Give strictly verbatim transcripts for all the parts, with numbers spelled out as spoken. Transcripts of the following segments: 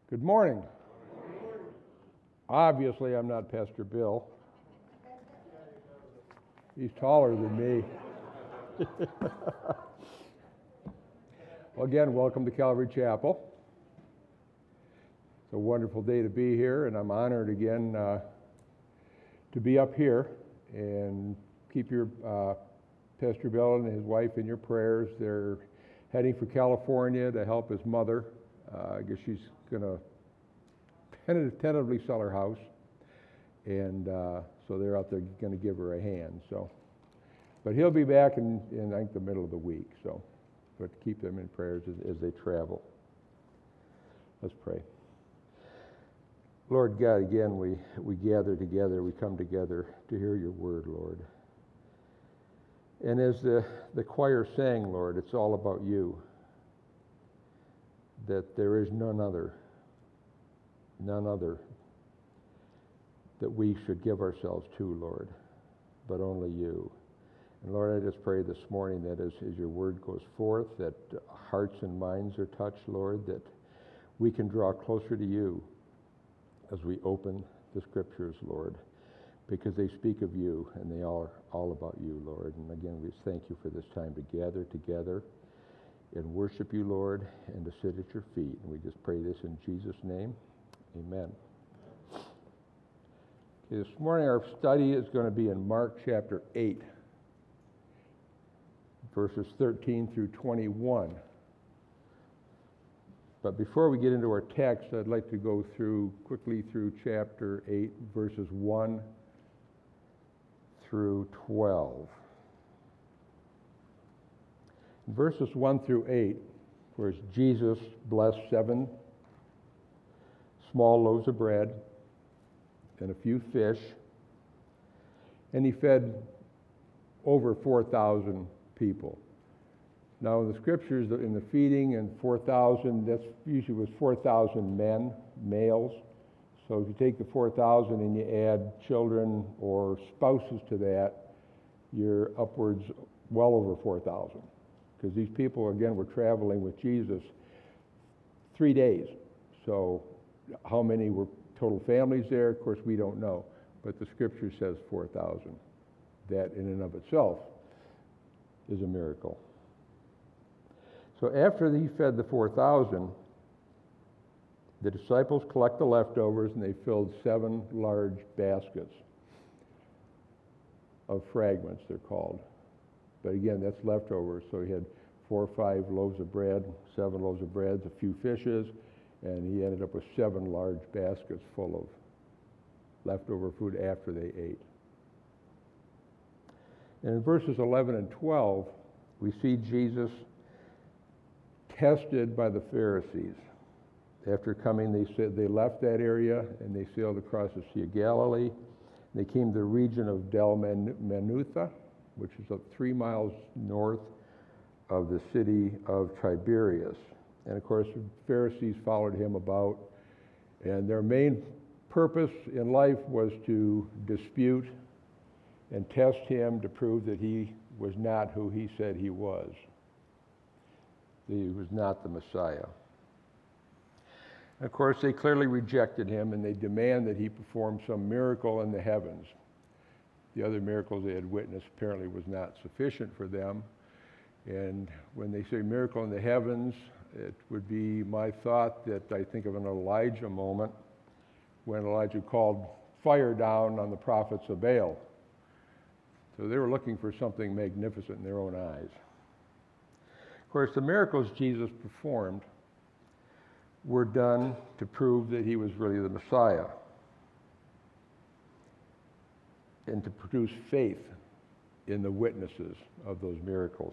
Good morning. Obviously, I'm not Pastor Bill. He's taller than me. Well, again, welcome to Calvary Chapel. It's a wonderful day to be here, and I'm honored again uh, to be up here and keep your uh, Pastor Bill and his wife in your prayers. They're heading for California to help his mother. Uh, I guess she's going to tentatively sell her house, and uh, so they're out there going to give her a hand. So, but he'll be back in, in I think the middle of the week. So, but keep them in prayers as, as they travel. Let's pray. Lord God, again we we gather together. We come together to hear your word, Lord. And as the the choir sang, Lord, it's all about you. That there is none other. None other that we should give ourselves to, Lord, but only you. And Lord, I just pray this morning that as, as your word goes forth, that hearts and minds are touched, Lord, that we can draw closer to you as we open the scriptures, Lord, because they speak of you and they all are all about you, Lord. And again, we just thank you for this time to gather together and worship you, Lord, and to sit at your feet. And we just pray this in Jesus' name. Amen. Okay, this morning our study is going to be in Mark chapter eight, verses thirteen through twenty-one. But before we get into our text, I'd like to go through quickly through chapter eight, verses one through twelve. In verses one through eight, where Jesus blessed seven small loaves of bread and a few fish, and he fed over four thousand people. Now in the scriptures, in the feeding and four thousand, that's usually was four thousand men, males. So if you take the four thousand and you add children or spouses to that, you're upwards well over four thousand. Because these people, again, were traveling with Jesus three days. So how many were total families there? Of course, we don't know. But the scripture says four thousand. That in and of itself is a miracle. So after he fed the four thousand, the disciples collect the leftovers and they filled seven large baskets of fragments, they're called. But again, that's leftovers. So he had four or five loaves of bread, seven loaves of bread, a few fishes, and he ended up with seven large baskets full of leftover food after they ate. And in verses eleven and twelve, we see Jesus tested by the Pharisees. After coming, they said they left that area and they sailed across the Sea of Galilee. They came to the region of Dalmanutha, which is up three miles north of the city of Tiberias. And of course, the Pharisees followed him about, and their main purpose in life was to dispute and test him to prove that he was not who he said he was. That he was not the Messiah. And of course, they clearly rejected him, and they demand that he perform some miracle in the heavens. The other miracles they had witnessed apparently was not sufficient for them. And when they say miracle in the heavens, it would be my thought that I think of an Elijah moment when Elijah called fire down on the prophets of Baal. So they were looking for something magnificent in their own eyes. Of course, the miracles Jesus performed were done to prove that he was really the Messiah and to produce faith in the witnesses of those miracles.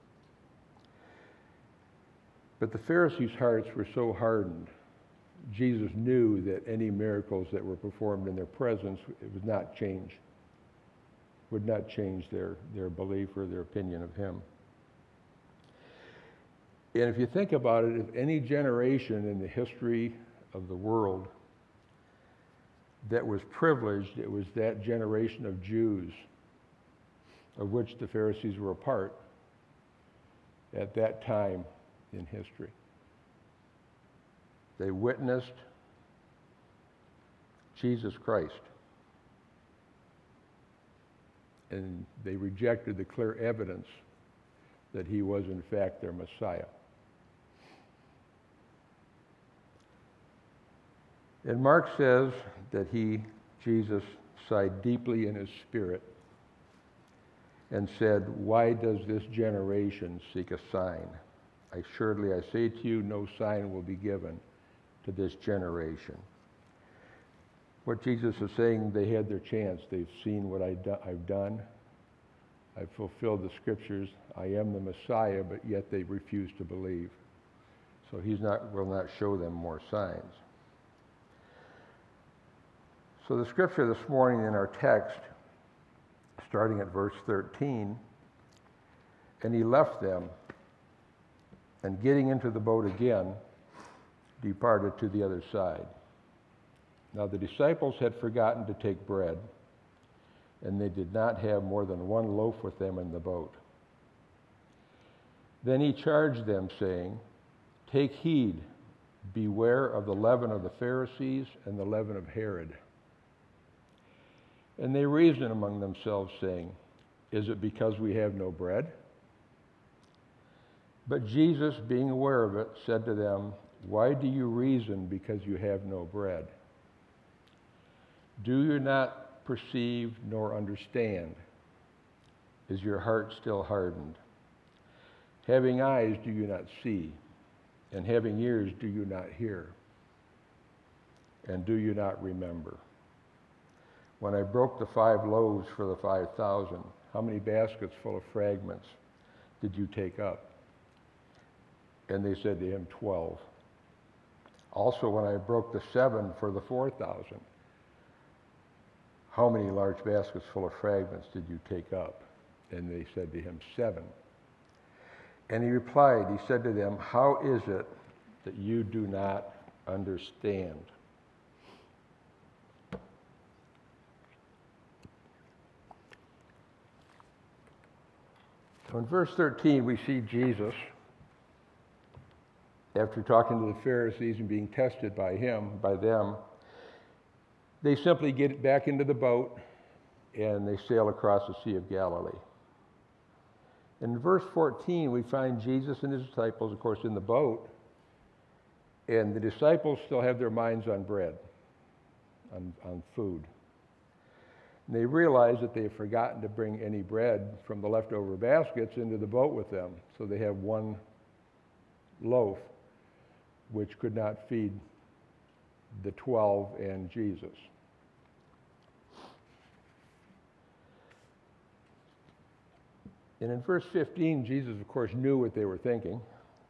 But the Pharisees' hearts were so hardened. Jesus knew that any miracles that were performed in their presence, it would not change, would not change their, their belief or their opinion of him. And if you think about it, if any generation in the history of the world that was privileged, it was that generation of Jews, of which the Pharisees were a part at that time in history. They witnessed Jesus Christ. And they rejected the clear evidence that he was in fact their Messiah. And Mark says that he, Jesus, sighed deeply in his spirit and said, "Why does this generation seek a sign? Assuredly, I say to you, no sign will be given to this generation." What Jesus is saying, they had their chance. They've seen what I do, I've done. I've fulfilled the scriptures. I am the Messiah, but yet they refuse to believe. So he's not will not show them more signs. So the scripture this morning in our text, starting at verse thirteen, and he left them, and getting into the boat again, departed to the other side. Now the disciples had forgotten to take bread, and they did not have more than one loaf with them in the boat. Then he charged them, saying, "Take heed, beware of the leaven of the Pharisees and the leaven of Herod." And they reasoned among themselves, saying, "Is it because we have no bread?" But Jesus, being aware of it, said to them, "Why do you reason because you have no bread? Do you not perceive nor understand? Is your heart still hardened? Having eyes, do you not see? And having ears, do you not hear? And do you not remember? When I broke the five loaves for the five thousand, how many baskets full of fragments did you take up?" And they said to him, twelve. Also, when I broke the seven for the four thousand, how many large baskets full of fragments did you take up? And they said to him, seven. And he replied, he said to them, "How is it that you do not understand?" So in verse thirteen, we see Jesus, after talking to the Pharisees and being tested by him, by them, they simply get back into the boat and they sail across the Sea of Galilee. In verse fourteen, we find Jesus and his disciples, of course, in the boat, and the disciples still have their minds on bread, on, on food. And they realize that they have forgotten to bring any bread from the leftover baskets into the boat with them, so they have one loaf, which could not feed the twelve and Jesus. And in verse fifteen, Jesus, of course, knew what they were thinking.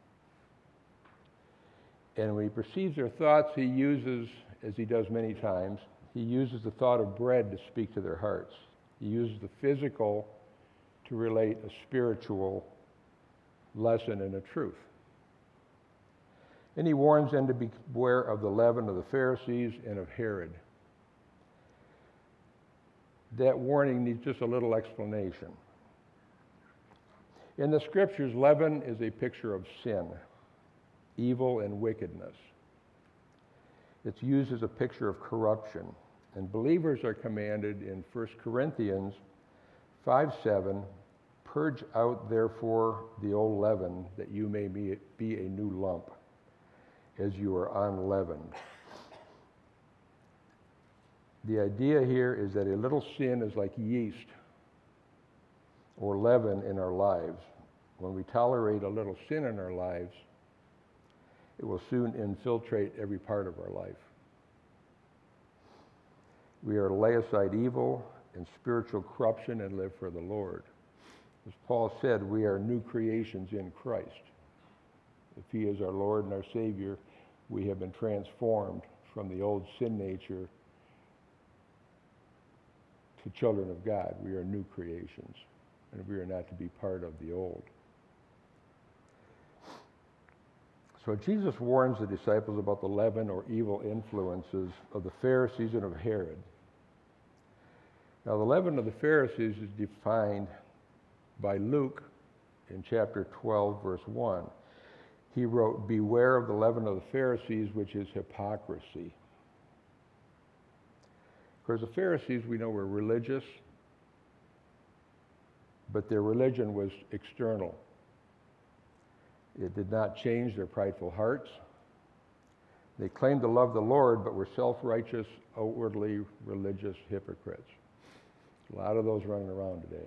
And when he perceives their thoughts, he uses, as he does many times, he uses the thought of bread to speak to their hearts. He uses the physical to relate a spiritual lesson and a truth. And he warns them to beware of the leaven of the Pharisees and of Herod. That warning needs just a little explanation. In the scriptures, leaven is a picture of sin, evil, and wickedness. It's used as a picture of corruption. And believers are commanded in First Corinthians five seven, "Purge out therefore the old leaven, that you may be, be a new lump, as you are unleavened." The idea here is that a little sin is like yeast or leaven in our lives. When we tolerate a little sin in our lives, it will soon infiltrate every part of our life. We are to lay aside evil and spiritual corruption and live for the Lord. As Paul said, we are new creations in Christ. If he is our Lord and our Savior, we have been transformed from the old sin nature to children of God. We are new creations, and we are not to be part of the old. So Jesus warns the disciples about the leaven or evil influences of the Pharisees and of Herod. Now, the leaven of the Pharisees is defined by Luke in chapter twelve, verse one. he wrote, "Beware of the leaven of the Pharisees, which is hypocrisy." Of course, the Pharisees, we know, were religious, but their religion was external. It did not change their prideful hearts. They claimed to love the Lord, but were self-righteous, outwardly religious hypocrites. A lot of those running around today.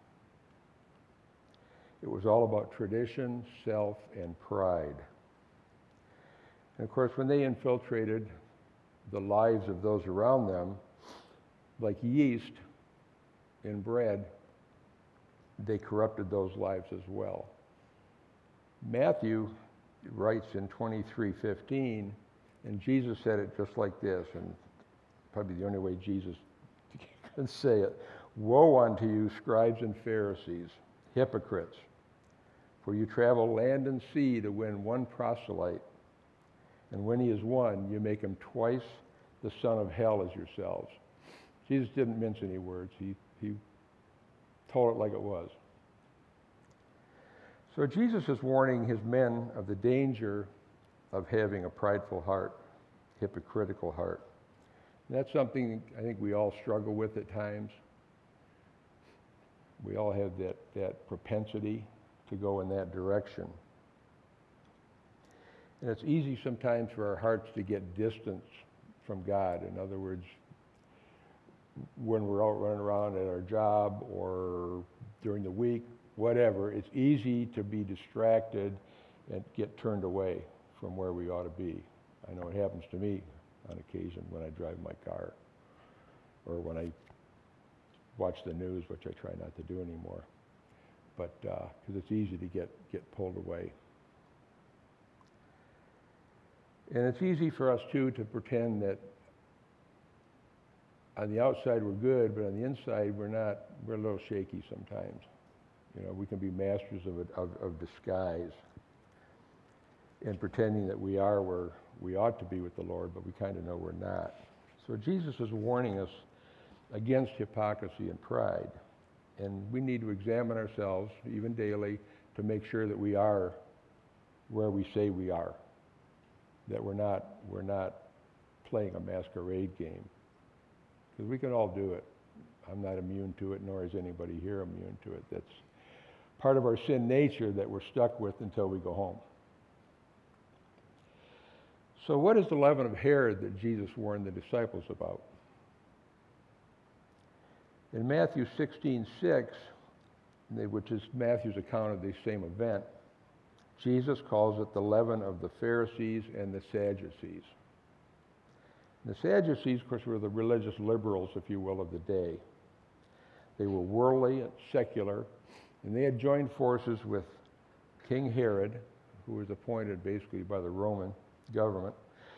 It was all about tradition, self, and pride. And of course, when they infiltrated the lives of those around them, like yeast in bread, they corrupted those lives as well. Matthew writes in twenty-three fifteen, and Jesus said it just like this, and probably the only way Jesus can say it. "Woe unto you, scribes and Pharisees, hypocrites, for you travel land and sea to win one proselyte, and when he is won, you make him twice the son of hell as yourselves." Jesus didn't mince any words. He, he told it like it was. So Jesus is warning his men of the danger of having a prideful heart, hypocritical heart. And that's something I think we all struggle with at times. We all have that, that propensity to go in that direction. And it's easy sometimes for our hearts to get distance from God. In other words, when we're out running around at our job or during the week, whatever, it's easy to be distracted and get turned away from where we ought to be. I know it happens to me on occasion when I drive my car or when I watch the news, which I try not to do anymore, but because uh, it's easy to get, get pulled away. And it's easy for us, too, to pretend that on the outside we're good, but on the inside we're not, we're a little shaky sometimes. You know, we can be masters of, it, of, of disguise and pretending that we are where we ought to be with the Lord, but we kind of know we're not. So Jesus is warning us against hypocrisy and pride. And we need to examine ourselves, even daily, to make sure that we are where we say we are, that we're not, we're not playing a masquerade game. Because we can all do it. I'm not immune to it, nor is anybody here immune to it. That's part of our sin nature that we're stuck with until we go home. So what is the leaven of Herod that Jesus warned the disciples about? In Matthew sixteen six, which is Matthew's account of the same event, Jesus calls it the leaven of the Pharisees and the Sadducees. The Sadducees, of course, were the religious liberals, if you will, of the day. They were worldly and secular, and they had joined forces with King Herod, who was appointed basically by the Roman government,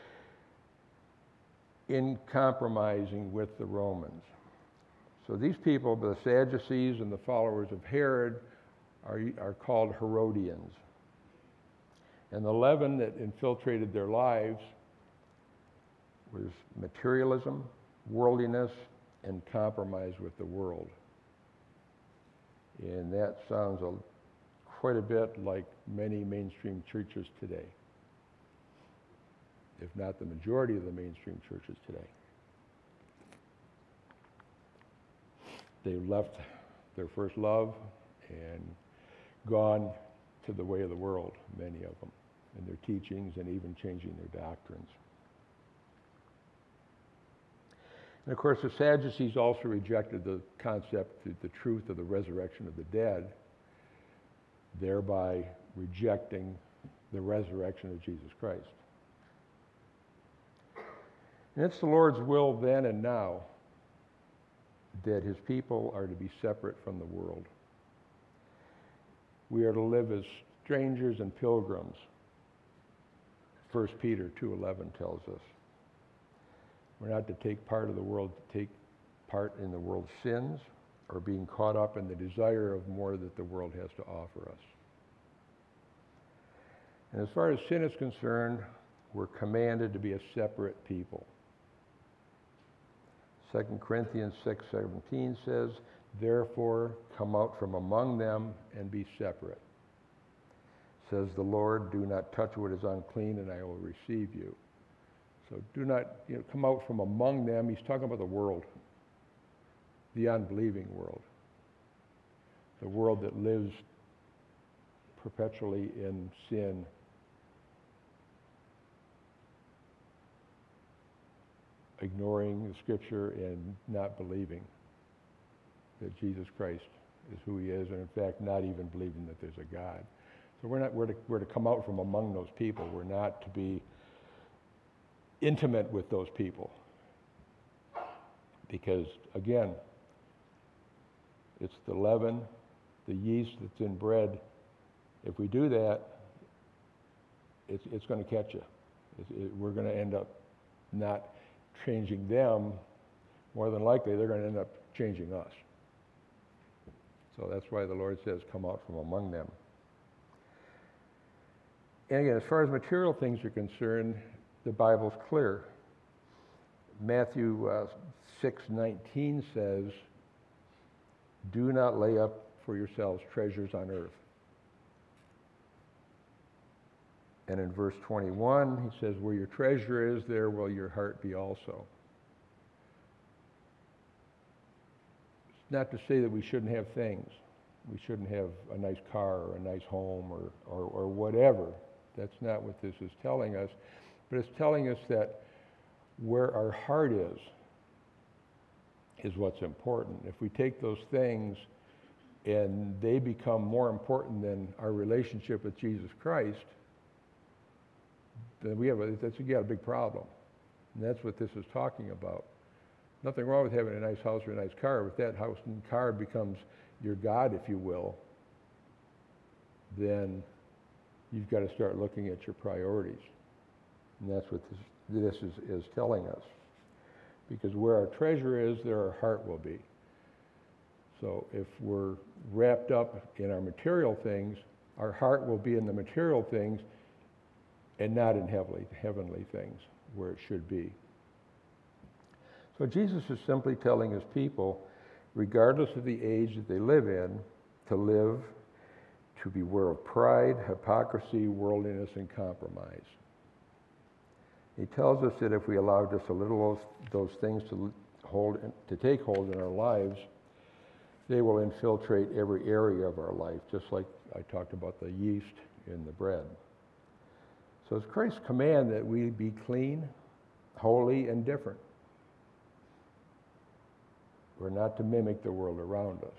in compromising with the Romans. So these people, the Sadducees and the followers of Herod, are, are called Herodians. And the leaven that infiltrated their lives was materialism, worldliness, and compromise with the world. And that sounds a, quite a bit like many mainstream churches today, if not the majority of the mainstream churches today. They left their first love and gone to the way of the world, many of them, in their teachings and even changing their doctrines. And of course, the Sadducees also rejected the concept, the, the truth of the resurrection of the dead, thereby rejecting the resurrection of Jesus Christ. And it's the Lord's will then and now that his people are to be separate from the world. We are to live as strangers and pilgrims, First Peter two eleven tells us. We're not to take part of the world, to take part in the world's sins or being caught up in the desire of more that the world has to offer us. And as far as sin is concerned, we're commanded to be a separate people. Second Corinthians six seventeen says, "Therefore come out from among them and be separate." says the Lord, do not touch what is unclean, and I will receive you. So do not you know, come out from among them. He's talking about the world, the unbelieving world, the world that lives perpetually in sin. Ignoring the Scripture and not believing that Jesus Christ is who he is, and in fact not even believing that there's a God. So we're not we're to, we're to come out from among those people. We're not to be intimate with those people. Because again, it's the leaven, the yeast that's in bread. If we do that, it's, it's going to catch you. It's, it, we're going to end up not changing them. More than likely, they're going to end up changing us. So that's why the Lord says, come out from among them. And again, as far as material things are concerned, the Bible's clear. Matthew uh, six nineteen says, do not lay up for yourselves treasures on earth. And in verse twenty-one, he says, where your treasure is, there will your heart be also. It's not to say that we shouldn't have things. We shouldn't have a nice car or a nice home or, or, or whatever. That's not what this is telling us. But it's telling us that where our heart is, is what's important. If we take those things and they become more important than our relationship with Jesus Christ, then we have a, that's, you got a big problem. And that's what this is talking about. Nothing wrong with having a nice house or a nice car, but if that house and car becomes your God, if you will, then you've got to start looking at your priorities. And that's what this, this is, is telling us. Because where our treasure is, there our heart will be. So if we're wrapped up in our material things, our heart will be in the material things and not in heavenly, heavenly things where it should be. So Jesus is simply telling his people, regardless of the age that they live in, to live, to beware of pride, hypocrisy, worldliness, and compromise. He tells us that if we allow just a little of those things to hold, to take hold in our lives, they will infiltrate every area of our life, just like I talked about the yeast in the bread. So it's Christ's command that we be clean, holy, and different. We're not to mimic the world around us.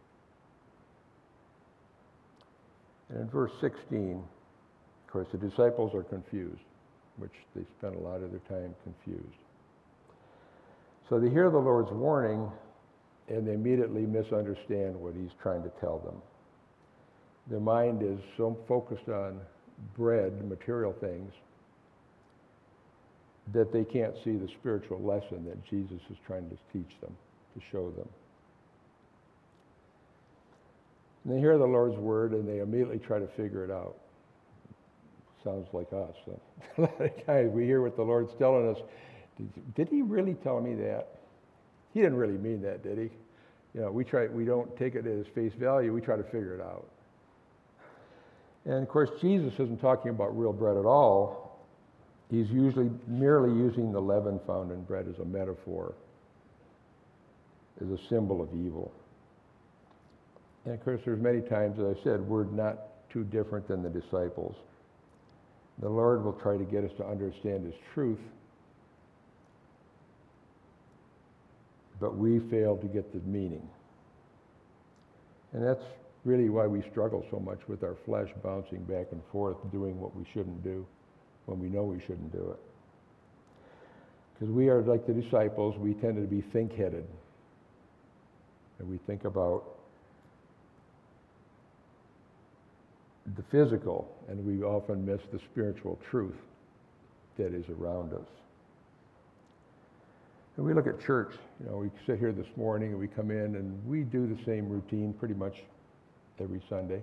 And in verse sixteen, of course, the disciples are confused, which they spent a lot of their time confused. So they hear the Lord's warning, and they immediately misunderstand what he's trying to tell them. Their mind is so focused on bread, material things, that they can't see the spiritual lesson that Jesus is trying to teach them, to show them. And they hear the Lord's word, and they immediately try to figure it out. Sounds like us. A lot of times we hear what the Lord's telling us. Did, did he really tell me that? He didn't really mean that, did he? You know, we try. We don't take it as face value. We try to figure it out. And of course, Jesus isn't talking about real bread at all. He's usually merely using the leaven found in bread as a metaphor, as a symbol of evil. And of course, there's many times, as I said, we're not too different than the disciples. The Lord will try to get us to understand his truth, but we fail to get the meaning. And that's really why we struggle so much with our flesh bouncing back and forth, doing what we shouldn't do when we know we shouldn't do it. Because we are like the disciples, we tend to be think-headed. And we think about the physical, and we often miss the spiritual truth that is around us. And we look at church, you know, we sit here this morning and we come in and we do the same routine pretty much every Sunday.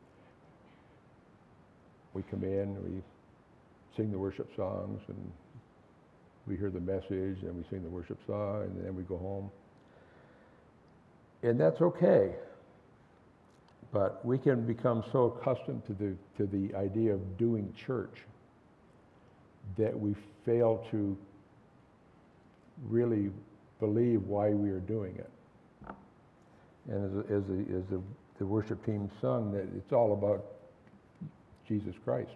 We come in, we sing the worship songs, and we hear the message, and we sing the worship song, and then we go home. And that's okay. But we can become so accustomed to the, to the idea of doing church that we fail to really believe why we are doing it. And as, a, as, a, as a, the worship team sung, that it's all about Jesus Christ.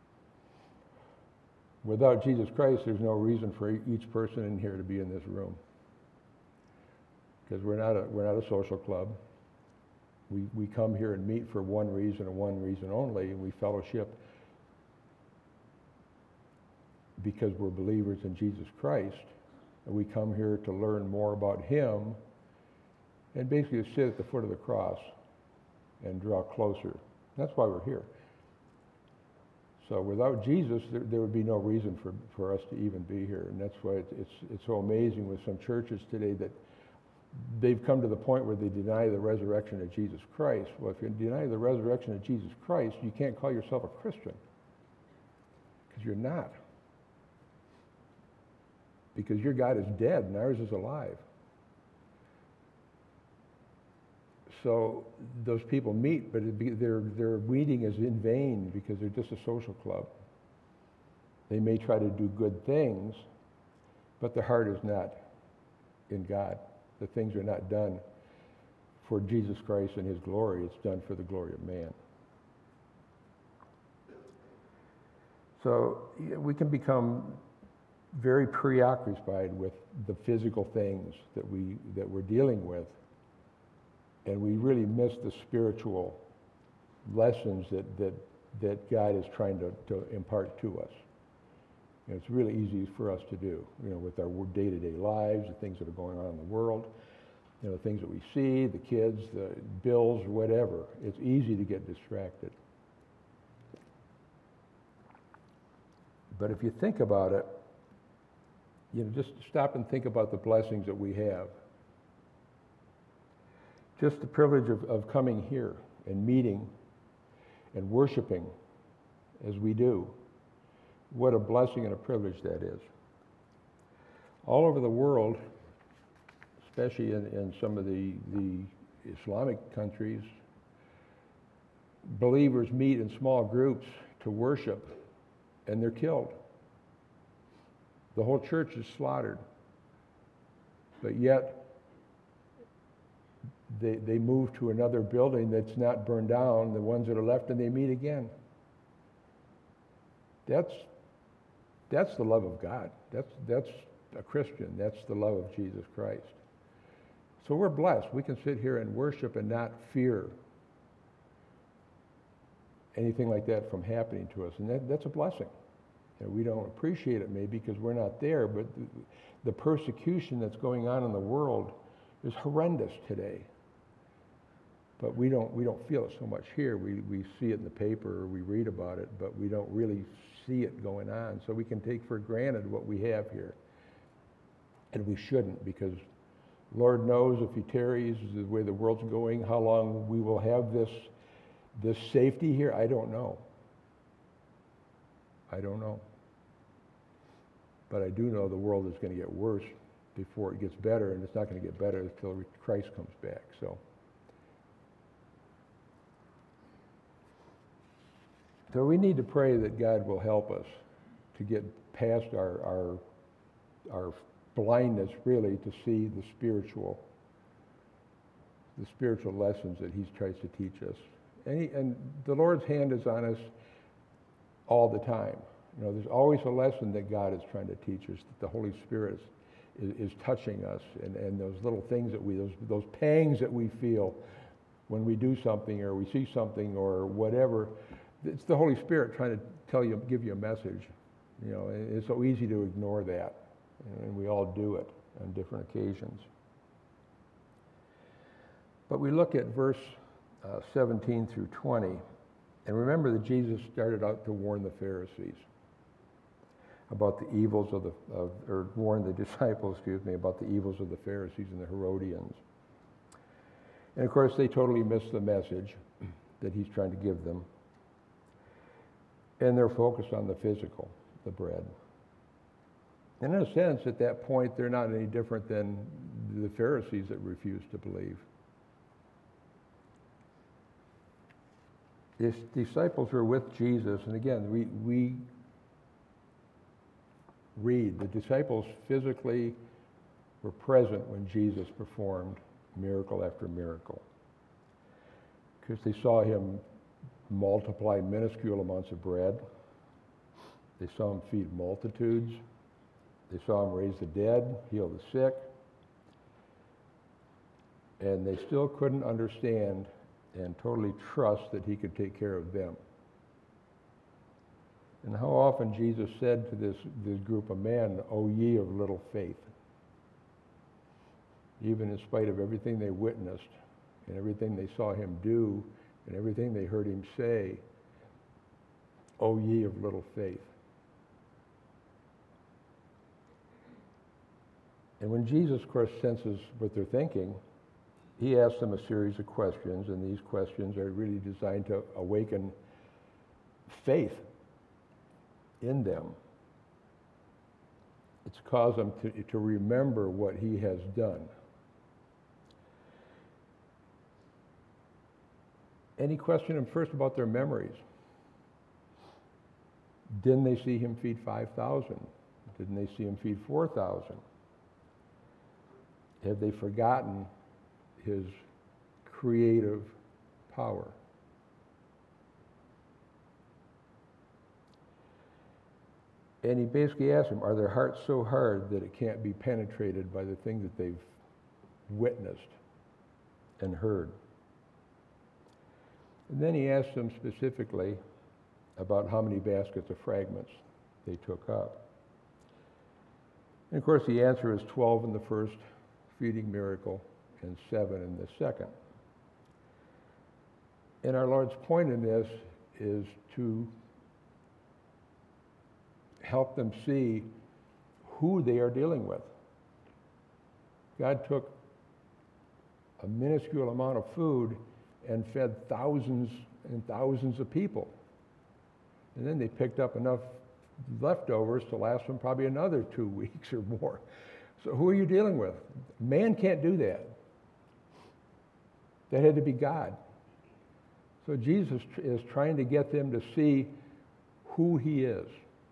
Without Jesus Christ, there's no reason for each person in here to be in this room. Because we're not a, we're not a social club. We, we come here and meet for one reason and one reason only, and we fellowship because we're believers in Jesus Christ. And we come here to learn more about Him and basically to sit at the foot of the cross and draw closer. That's why we're here. So without Jesus, there, there would be no reason for, for us to even be here. And that's why it's, it's, it's so amazing with some churches today that they've come to the point where they deny the resurrection of Jesus Christ. Well, if you deny the resurrection of Jesus Christ, you can't call yourself a Christian, because you're not. Because your God is dead and ours is alive. So those people meet, but it be, their, their meeting is in vain because they're just a social club. They may try to do good things, but their heart is not in God. The things are not done for Jesus Christ and His glory. It's done for the glory of man. So we can become very preoccupied with the physical things that, we, that we're dealing with, and we really miss the spiritual lessons that, that, that God is trying to, to impart to us. And it's really easy for us to do, you know, with our day-to-day lives, the things that are going on in the world, you know, the things that we see, the kids, the bills, whatever. It's easy to get distracted. But if you think about it, you know, just stop and think about the blessings that we have. Just the privilege of, of coming here and meeting and worshiping as we do. What a blessing and a privilege that is. All over the world, especially in, in some of the, the Islamic countries, believers meet in small groups to worship, and they're killed. The whole church is slaughtered. But yet, they, they move to another building that's not burned down, the ones that are left, and they meet again. That's That's the love of God. That's, that's a Christian. That's the love of Jesus Christ. So we're blessed. We can sit here and worship and not fear anything like that from happening to us. And that, that's a blessing. And we don't appreciate it maybe because we're not there, but the, the persecution that's going on in the world is horrendous today. But we don't, we don't feel it so much here. We, we see it in the paper or we read about it, but we don't really see it going on. So we can take for granted what we have here. And we shouldn't, because Lord knows if He tarries the way the world's going, how long we will have this, this safety here, I don't know. I don't know. But I do know the world is going to get worse before it gets better, and it's not going to get better until Christ comes back. So. So we need to pray that God will help us to get past our, our, our blindness, really, to see the spiritual, the spiritual lessons that He tries to teach us. And, he, and the Lord's hand is on us all the time. You know, there's always a lesson that God is trying to teach us, that the Holy Spirit is, is, is touching us, and, and those little things that we, those, those pangs that we feel when we do something or we see something or whatever. It's the Holy Spirit trying to tell you, give you a message. You know, and it's so easy to ignore that, and we all do it on different occasions. But we look at verse uh, seventeen through twenty, and remember that Jesus started out to warn the Pharisees about the evils of the, of, or warn the disciples, excuse me, about the evils of the Pharisees and the Herodians. And of course, they totally missed the message that He's trying to give them. And they're focused on the physical, the bread. And in a sense, at that point, they're not any different than the Pharisees that refused to believe. His disciples were with Jesus, and again, we, we read the disciples physically were present when Jesus performed miracle after miracle, because they saw him multiply minuscule amounts of bread. They saw him feed multitudes. They saw him raise the dead, heal the sick. And they still couldn't understand and totally trust that he could take care of them. And how often Jesus said to this, this group of men, "O ye of little faith," even in spite of everything they witnessed and everything they saw him do and everything they heard him say, "O ye of little faith." And when Jesus, of course, senses what they're thinking, he asks them a series of questions, and these questions are really designed to awaken faith in them. It's cause them to, to remember what he has done. And he questioned them first about their memories. Didn't they see him feed five thousand? Didn't they see him feed four thousand? Have they forgotten his creative power? And he basically asked them, are their hearts so hard that it can't be penetrated by the thing that they've witnessed and heard? And then he asked them specifically about how many baskets of fragments they took up. And of course the answer is twelve in the first feeding miracle and seven in the second. And our Lord's point in this is to help them see who they are dealing with. God took a minuscule amount of food and fed thousands and thousands of people. And then they picked up enough leftovers to last them probably another two weeks or more. So who are you dealing with? Man can't do that. That had to be God. So Jesus is trying to get them to see who he is.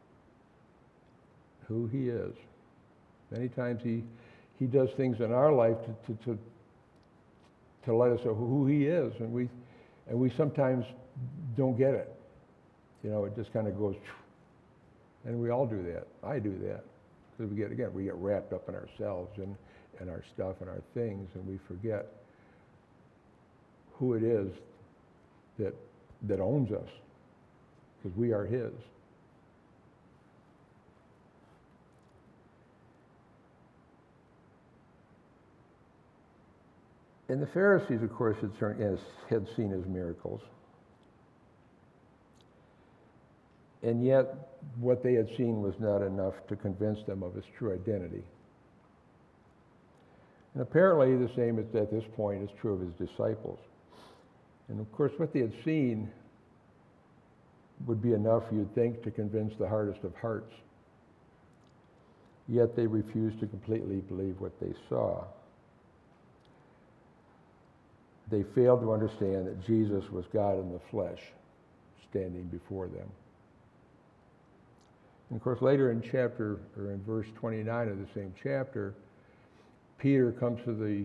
Who he is. Many times he, he does things in our life to, to, to, to let us know who he is, and we, and we sometimes don't get it. You know, it just kind of goes, and we all do that. I do that. Because we get, again, we get wrapped up in ourselves and, and our stuff and our things, and we forget who it is that, that owns us, because we are his. And the Pharisees, of course, had, had seen his miracles. And yet, what they had seen was not enough to convince them of his true identity. And apparently the same at this point is true of his disciples. And of course, what they had seen would be enough, you'd think, to convince the hardest of hearts. Yet they refused to completely believe what they saw. They failed to understand that Jesus was God in the flesh, standing before them. And of course, later in chapter, or in verse twenty-nine of the same chapter, Peter comes to the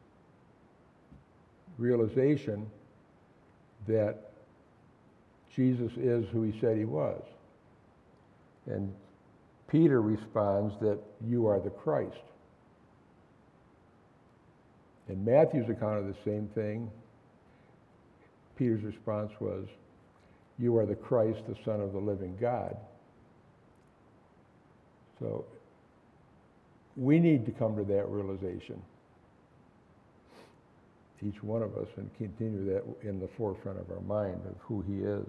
realization that Jesus is who he said he was. And Peter responds that you are the Christ. In Matthew's account of the same thing, Peter's response was, you are the Christ, the Son of the living God. So we need to come to that realization, each one of us, and continue that in the forefront of our mind of who he is.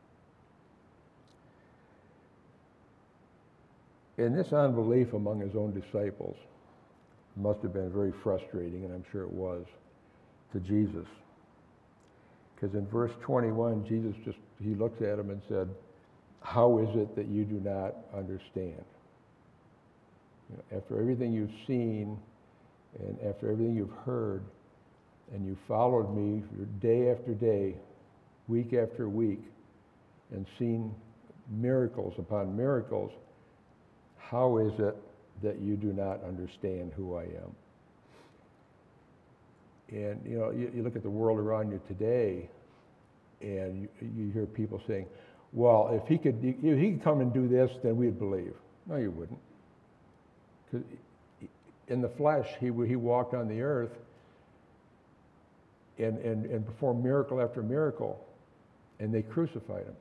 And this unbelief among his own disciples must have been very frustrating, and I'm sure it was, to Jesus. Because in verse twenty-one, Jesus just, he looks at him and said, how is it that you do not understand? You know, after everything you've seen and after everything you've heard, and you followed me day after day, week after week and seen miracles upon miracles, how is it that you do not understand who I am? And, you know, you, you look at the world around you today, and you, you hear people saying, well, if he could if he could come and do this, then we'd believe. No, you wouldn't. Because in the flesh, he, he walked on the earth and, and, and performed miracle after miracle, and they crucified him.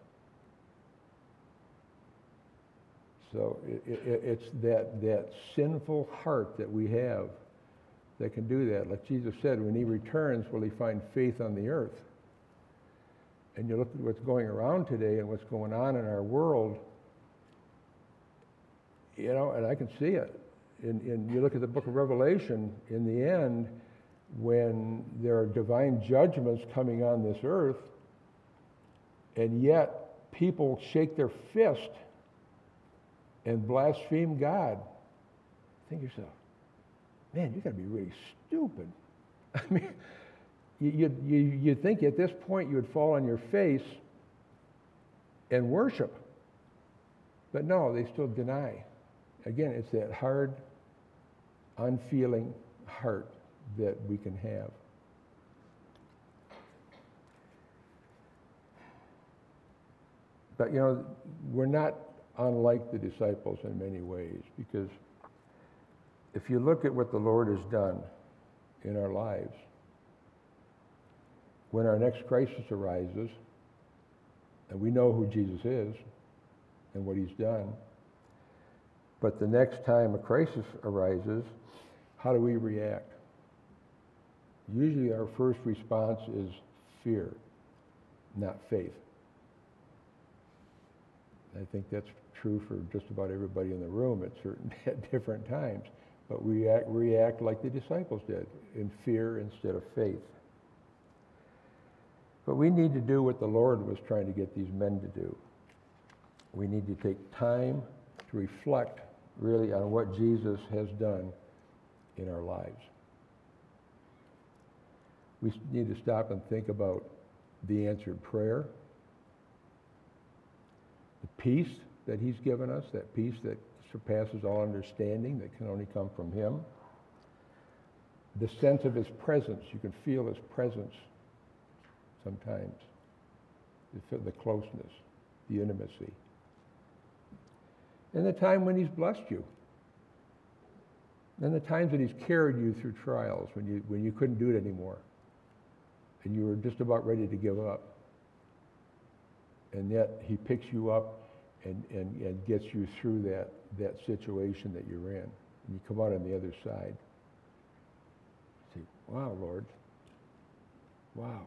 So it, it, it's that, that sinful heart that we have that can do that. Like Jesus said, when he returns, will he find faith on the earth? And you look at what's going around today and what's going on in our world, you know, and I can see it. And, and you look at the book of Revelation, in the end, when there are divine judgments coming on this earth, and yet people shake their fist and blaspheme God. Think to yourself, man, you got to be really stupid. I mean, you, you, you'd think at this point you would fall on your face and worship. But no, they still deny. Again, it's that hard, unfeeling heart that we can have. But, you know, we're not unlike the disciples in many ways, because if you look at what the Lord has done in our lives, when our next crisis arises, and we know who Jesus is and what he's done, but the next time a crisis arises, how do we react? Usually our first response is fear, not faith. I think that's true for just about everybody in the room at certain at different times. But we react, react like the disciples did, in fear instead of faith. But we need to do what the Lord was trying to get these men to do. We need to take time to reflect really on what Jesus has done in our lives. We need to stop and think about the answered prayer, the peace that he's given us, that peace that surpasses all understanding, that can only come from him. The sense of his presence, you can feel his presence sometimes. The closeness, the intimacy. And the time when he's blessed you. And the times that he's carried you through trials when you, when you couldn't do it anymore. And you were just about ready to give up. And yet he picks you up and, and, and gets you through that, that situation that you're in. And you come out on the other side. You say, wow, Lord. Wow.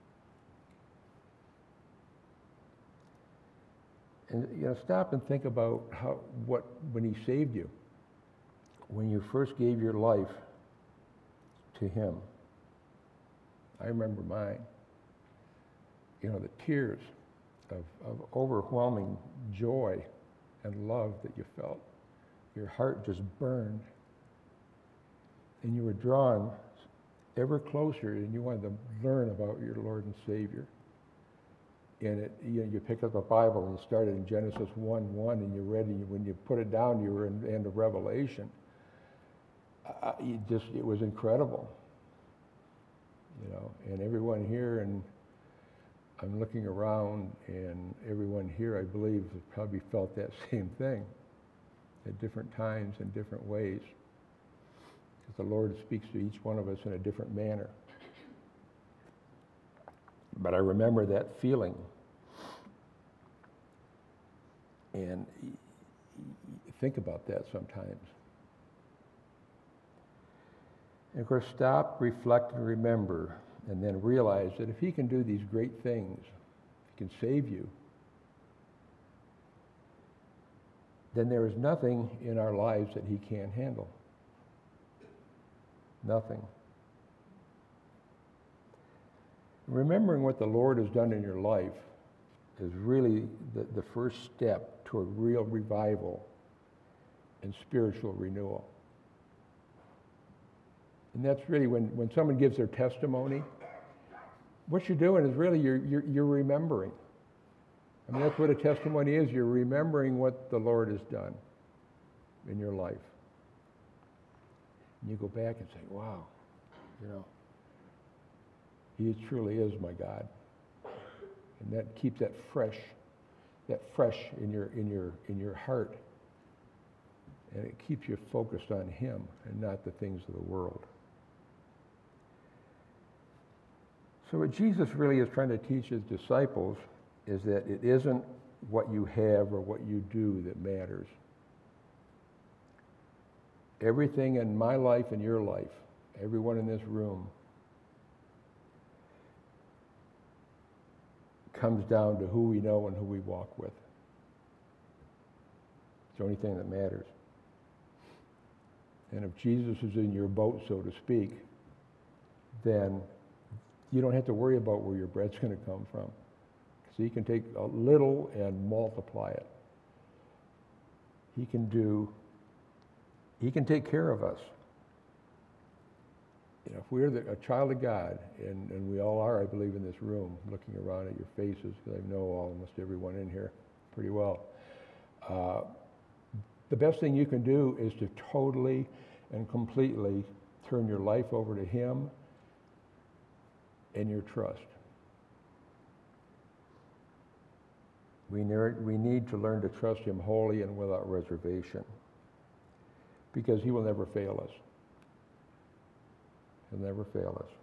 And you know, stop and think about how what when he saved you, when you first gave your life to him. I remember mine. You know, the tears of, of overwhelming joy and love that you felt. Your heart just burned. And you were drawn ever closer, and you wanted to learn about your Lord and Savior. And it, you know, you pick up a Bible and you started in Genesis one one, and you read, and when you put it down, you were in the end of Revelation. Uh, you just, it was incredible. You know, and everyone here, and I'm looking around, and everyone here, I believe, has probably felt that same thing at different times in different ways. Because the Lord speaks to each one of us in a different manner. But I remember that feeling. And think about that sometimes. And of course, stop, reflect, and remember, and then realize that if he can do these great things, he can save you, then there is nothing in our lives that he can't handle. Nothing. Remembering what the Lord has done in your life is really the, the first step toward real revival and spiritual renewal. And that's really when, when someone gives their testimony, what you're doing is really you're, you're, you're remembering. I mean, that's what a testimony is. You're remembering what the Lord has done in your life. And you go back and say, wow, you know, He truly is my God. And that keeps that fresh, that fresh in your in your in your heart. And it keeps you focused on Him and not the things of the world. So what Jesus really is trying to teach His disciples is that it isn't what you have or what you do that matters. Everything in my life and your life, everyone in this room, comes down to who we know and who we walk with. It's the only thing that matters. And if Jesus is in your boat, so to speak, then you don't have to worry about where your bread's going to come from. So He can take a little and multiply it. He can do, He can take care of us. You know, if we're the, a child of God, and, and we all are, I believe, in this room, looking around at your faces, because I know almost everyone in here pretty well, uh, the best thing you can do is to totally and completely turn your life over to Him and your trust. We we need to learn to trust Him wholly and without reservation, because He will never fail us. He'll never fail us.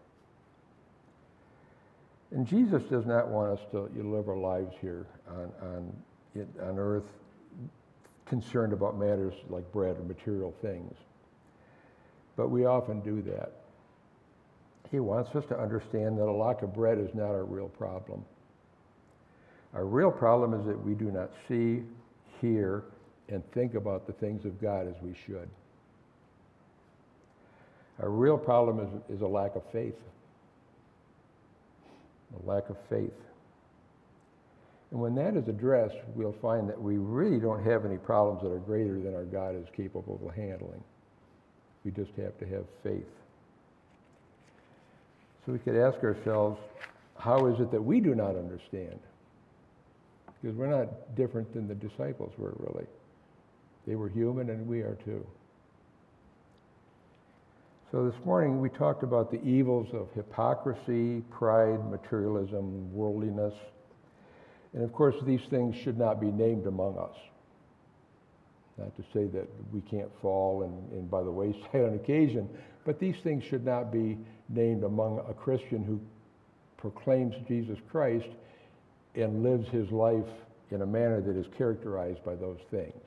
And Jesus does not want us to live our lives here on, on, on earth concerned about matters like bread or material things. But we often do that. He wants us to understand that a lack of bread is not our real problem. Our real problem is that we do not see, hear, and think about the things of God as we should. Our real problem is, is a lack of faith. A lack of faith. And when that is addressed, we'll find that we really don't have any problems that are greater than our God is capable of handling. We just have to have faith. So we could ask ourselves, how is it that we do not understand? Because we're not different than the disciples were, really. They were human, and we are too. So this morning we talked about the evils of hypocrisy, pride, materialism, worldliness. And of course these things should not be named among us. Not to say that we can't fall and, and by the wayside on occasion, but these things should not be named among a Christian who proclaims Jesus Christ and lives his life in a manner that is characterized by those things.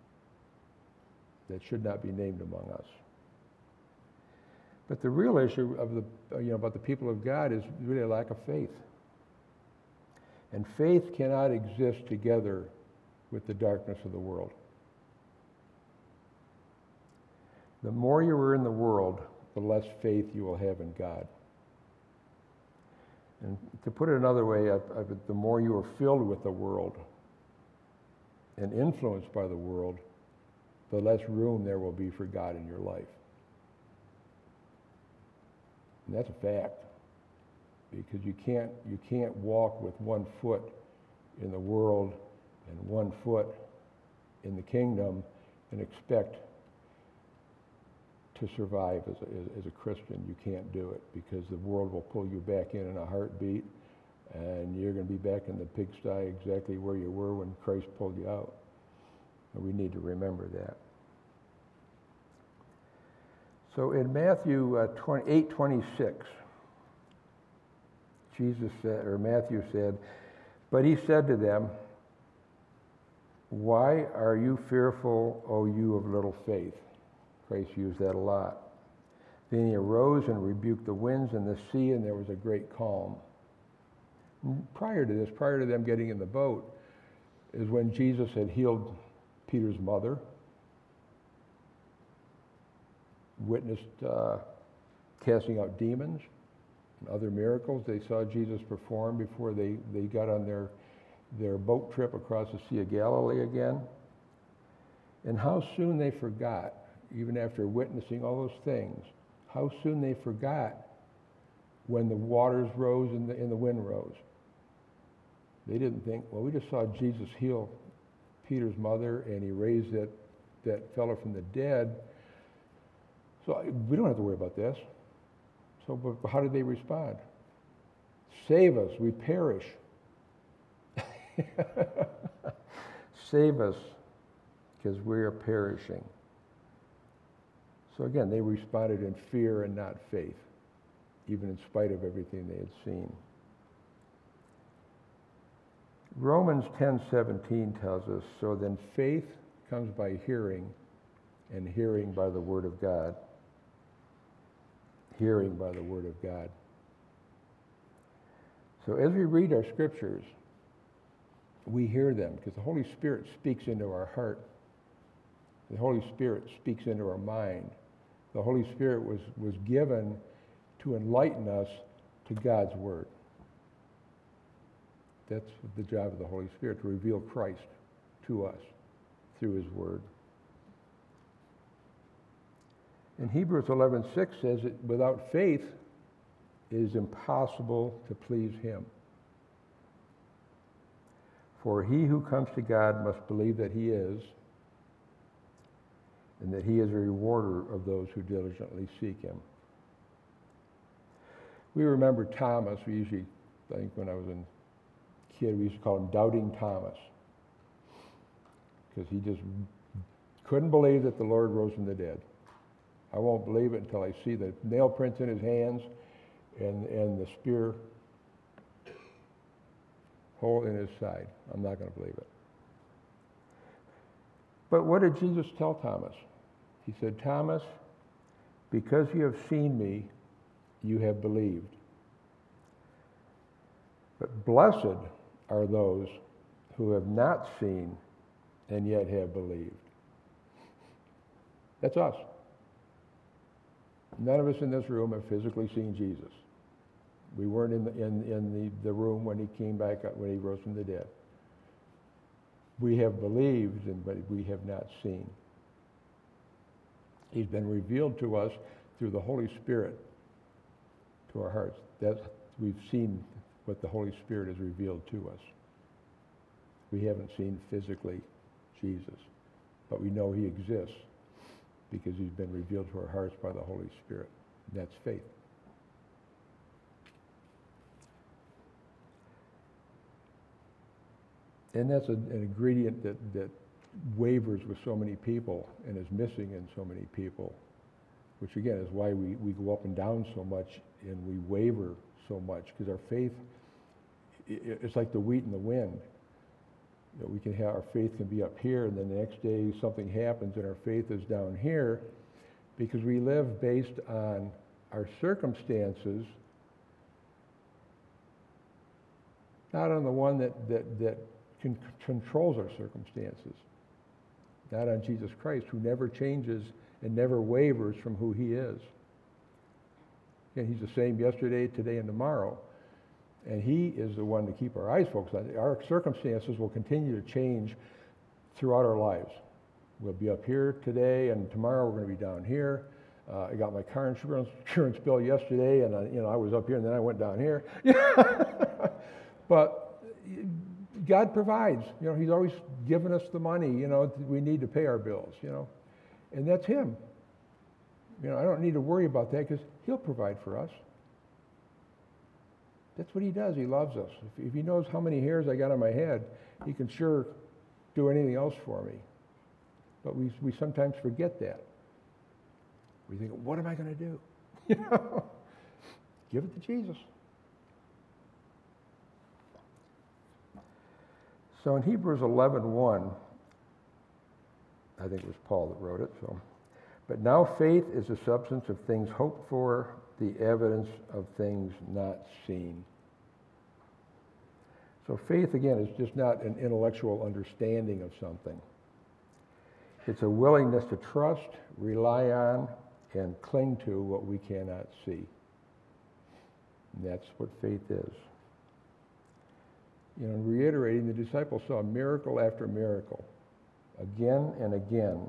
That should not be named among us. But the real issue of the, you know, about the people of God is really a lack of faith. And faith cannot exist together with the darkness of the world. The more you are in the world, the less faith you will have in God. And to put it another way, I, I, the more you are filled with the world and influenced by the world, the less room there will be for God in your life. And that's a fact, because you can't you can't walk with one foot in the world and one foot in the kingdom and expect to survive as a, as a Christian. You can't do it, because the world will pull you back in in a heartbeat, and you're going to be back in the pigsty exactly where you were when Christ pulled you out. And we need to remember that. So in Matthew uh, eight twenty-six, Jesus said, or Matthew said, "But he said to them, 'Why are you fearful, O you of little faith?'" Christ used that a lot. "Then he arose and rebuked the winds and the sea, and there was a great calm." And prior to this, prior to them getting in the boat, is when Jesus had healed Peter's mother, witnessed uh, casting out demons and other miracles they saw Jesus perform before they, they got on their, their boat trip across the Sea of Galilee again. And how soon they forgot, even after witnessing all those things, how soon they forgot when the waters rose and the, and the wind rose. They didn't think, well, we just saw Jesus heal Peter's mother and he raised that, that fellow from the dead. So we don't have to worry about this. So but how did they respond? Save us, we perish. Save us, because we are perishing. So again, they responded in fear and not faith, even in spite of everything they had seen. Romans ten seventeen tells us, so then faith comes by hearing, and hearing by the word of God. Hearing by the word of God. So as we read our scriptures, we hear them because the Holy Spirit speaks into our heart. The Holy Spirit speaks into our mind. The Holy Spirit was, was given to enlighten us to God's word. That's the job of the Holy Spirit, to reveal Christ to us through his word. And Hebrews eleven six says that without faith it is impossible to please him. For he who comes to God must believe that he is, and that he is a rewarder of those who diligently seek him. We remember Thomas. We usually, I think when I was a kid, we used to call him Doubting Thomas, because he just couldn't believe that the Lord rose from the dead. I won't believe it until I see the nail prints in his hands and, and the spear hole in his side. I'm not going to believe it. But what did Jesus tell Thomas? He said, Thomas, because you have seen me, you have believed. But blessed are those who have not seen and yet have believed. That's us. None of us in this room have physically seen Jesus. We weren't in the, in, in the, the room when he came back up, when he rose from the dead. We have believed, and, but we have not seen. He's been revealed to us through the Holy Spirit to our hearts. That's, we've seen what the Holy Spirit has revealed to us. We haven't seen physically Jesus, but we know he exists because he's been revealed to our hearts by the Holy Spirit. That's faith. And that's a, an ingredient that, that wavers with so many people and is missing in so many people, which again is why we, we go up and down so much and we waver so much, because our faith, it, it's like the wheat and the wind. You know, we can have, our faith can be up here, and then the next day something happens and our faith is down here, because we live based on our circumstances, not on the one that, that, that can, controls our circumstances, not on Jesus Christ, who never changes and never wavers from who he is. And he's the same yesterday, today, and tomorrow. And he is the one to keep our eyes focused on. Our circumstances will continue to change throughout our lives. We'll be up here today, and tomorrow we're going to be down here. Uh, I got my car insurance, insurance bill yesterday, and I, you know I was up here, and then I went down here. But God provides. You know, he's always given us the money. You know, we need to pay our bills. You know, and that's him. You know, I don't need to worry about that because he'll provide for us. That's what he does. He loves us. If, if he knows how many hairs I got on my head, he can sure do anything else for me. But we we sometimes forget that. We think, what am I going to do? You know, give it to Jesus. So in Hebrews eleven one, I think it was Paul that wrote it. So, but now faith is the substance of things hoped for, the evidence of things not seen. So faith, again, is just not an intellectual understanding of something. It's a willingness to trust, rely on, and cling to what we cannot see. And that's what faith is. You know, reiterating, the disciples saw miracle after miracle, again and again,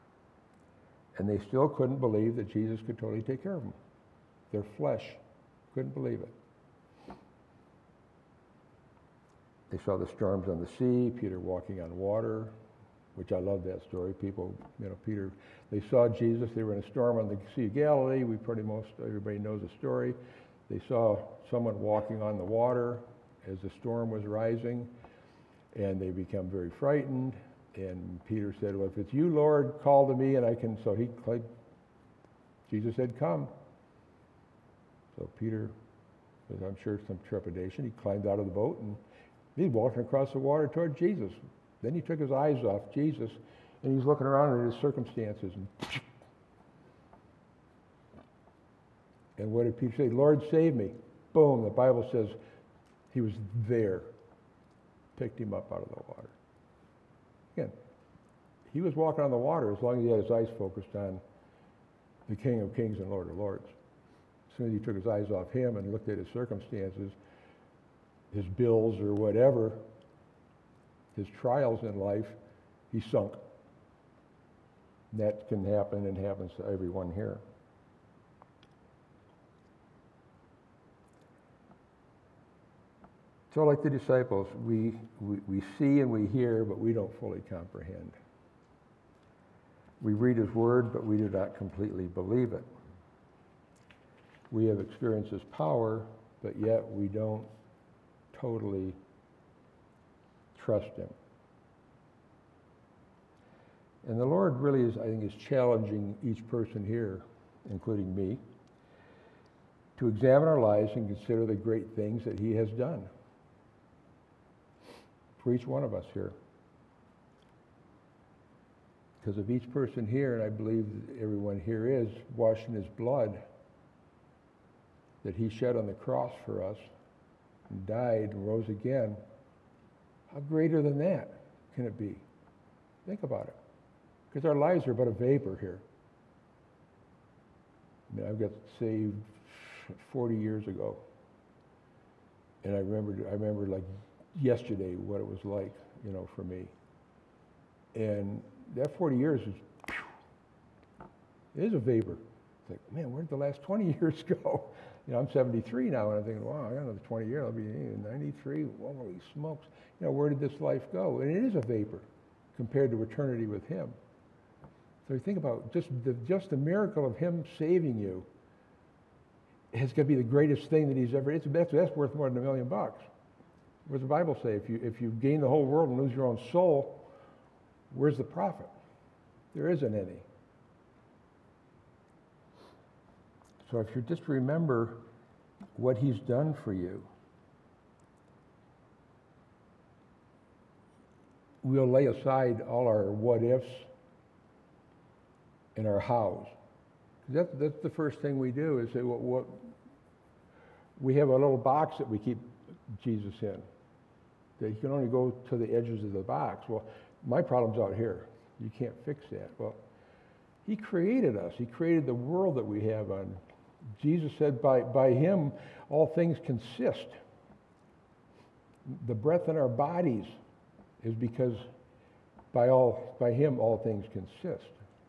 and they still couldn't believe that Jesus could totally take care of them. Their flesh Couldn't believe it. They saw the storms on the sea, Peter walking on water, which I love that story. People, you know, Peter, they saw Jesus. They were in a storm on the Sea of Galilee. We pretty most, everybody knows the story. They saw someone walking on the water as the storm was rising, and they become very frightened. And Peter said, well, if it's you, Lord, call to me, and I can, so he, Jesus said, come. So Peter, with I'm sure some trepidation, he climbed out of the boat, and he's walking across the water toward Jesus. Then he took his eyes off Jesus, and he's looking around at his circumstances. And, and what did Peter say? Lord, save me. Boom, the Bible says he was there. Picked him up out of the water. Again, he was walking on the water as long as he had his eyes focused on the King of Kings and Lord of Lords. As soon as he took his eyes off him and looked at his circumstances, his bills or whatever, his trials in life, he sunk. And that can happen and happens to everyone here. So like the disciples, we, we, we see and we hear, but we don't fully comprehend. We read his word, but we do not completely believe it. We have experienced his power, but yet we don't totally trust him. And the Lord really is, I think, is challenging each person here, including me, to examine our lives and consider the great things that he has done for each one of us here. Because of each person here, and I believe everyone here is, washed in his blood that he shed on the cross for us and died and rose again, how greater than that can it be? Think about it. Because our lives are but a vapor here. I mean, I got saved forty years ago. And I remember, I remember like yesterday what it was like, you know, for me. And that forty years is, it is a vapor. It's like, man, where did the last twenty years go? You know, I'm seventy-three now, and I'm thinking, wow, I got another twenty years. I'll be ninety-three. Holy smokes. You know, where did this life go? And it is a vapor compared to eternity with him. So you think about just the, just the miracle of him saving you has got to be the greatest thing that he's ever, it's, that's, that's worth more than a million bucks. What does the Bible say? If you, if you gain the whole world and lose your own soul, where's the profit? There isn't any. So if you just remember what he's done for you, we'll lay aside all our what-ifs and our hows. That's, that's the first thing we do is say, what, what, we have a little box that we keep Jesus in. That you can only go to the edges of the box. Well, my problem's out here. You can't fix that. Well, he created us. He created the world that we have on. Jesus said by, by him all things consist. The breath in our bodies is because by all by him all things consist.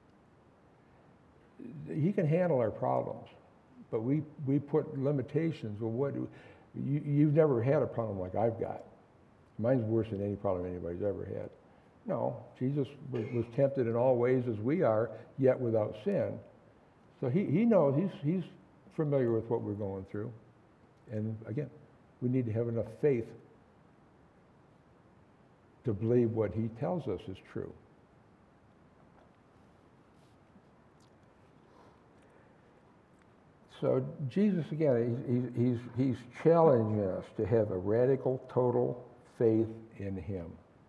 He can handle our problems, but we, we put limitations. Well, what do, you, you've never had a problem like I've got. Mine's worse than any problem anybody's ever had. No, Jesus was, was tempted in all ways as we are, yet without sin. So he, he knows, he's, he's familiar with what we're going through. And again, we need to have enough faith to believe what he tells us is true. So Jesus, again, he's, he's, he's challenging us to have a radical, total faith in him.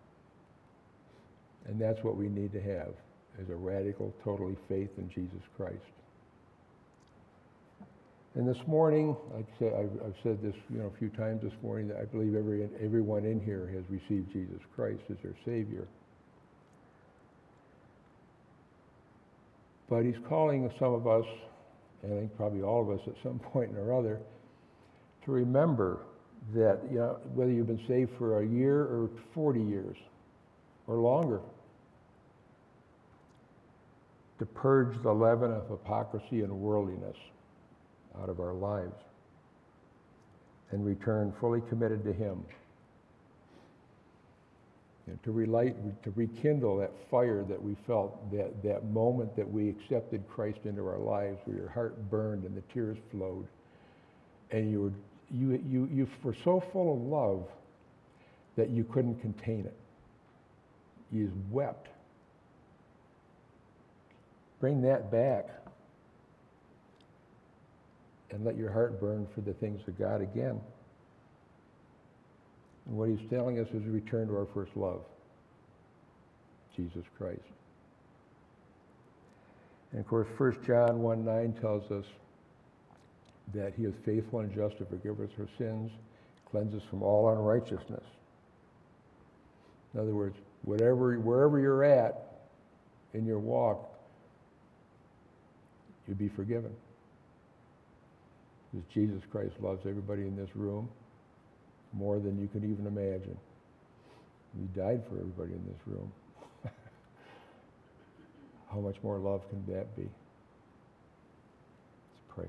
And that's what we need to have, is a radical, totally faith in Jesus Christ. And this morning, like I said, I've, I've said this, you know, a few times this morning, that I believe every, everyone in here has received Jesus Christ as their Savior. But he's calling some of us, and I think probably all of us at some point or other, to remember that, you know, whether you've been saved for a year or forty years or longer, to purge the leaven of hypocrisy and worldliness out of our lives. and return fully committed to Him. And to relight, to rekindle that fire that we felt, that, that moment that we accepted Christ into our lives, where your heart burned and the tears flowed, and you were you you you were so full of love that you couldn't contain it. You just wept. Bring that back, and let your heart burn for the things of God again. And what He's telling us is return to our first love, Jesus Christ. And of course, First John one nine tells us that He is faithful and just to forgive us our sins, cleanse us from all unrighteousness. In other words, whatever, wherever you're at in your walk, you'll be forgiven. Because Jesus Christ loves everybody in this room more than you can even imagine. He died for everybody in this room. How much more love can that be? Let's pray.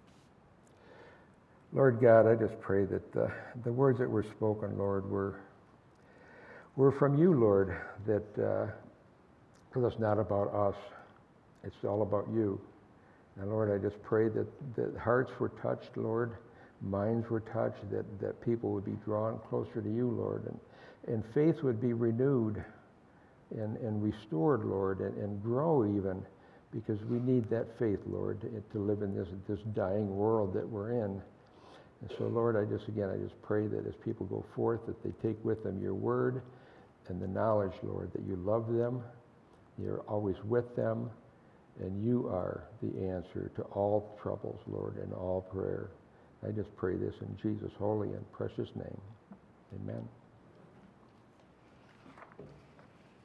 Lord God, I just pray that uh, the words that were spoken, Lord, were, were from you, Lord, that uh, it's not about us. It's all about you. And Lord, I just pray that, that hearts were touched, Lord, minds were touched, that, that people would be drawn closer to you, Lord, and, and faith would be renewed and, and restored, Lord, and, and grow even, because we need that faith, Lord, to, to live in this, this dying world that we're in. And so, Lord, I just, again, I just pray that as people go forth, that they take with them your word and the knowledge, Lord, that you love them, you're always with them, and you are the answer to all troubles, Lord, and all prayer. I just pray this in Jesus' holy and precious name. Amen.